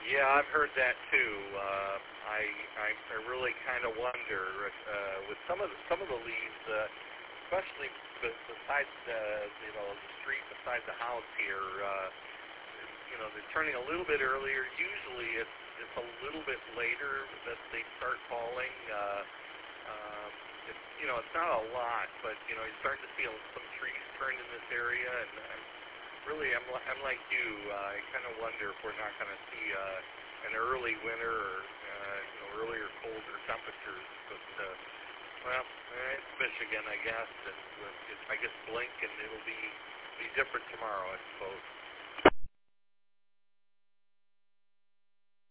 Yeah, I've heard that too. I really kind of wonder with some of the leaves, especially beside the street beside the house here. They're turning a little bit earlier. Usually, it's a little bit later that they start falling. It's not a lot, but you're starting to see some trees turn in this area, and I'm like you. I kind of wonder if we're not going to see an early winter or earlier colder temperatures. But it's Michigan, I guess, and I guess blink and it'll be different tomorrow, I suppose.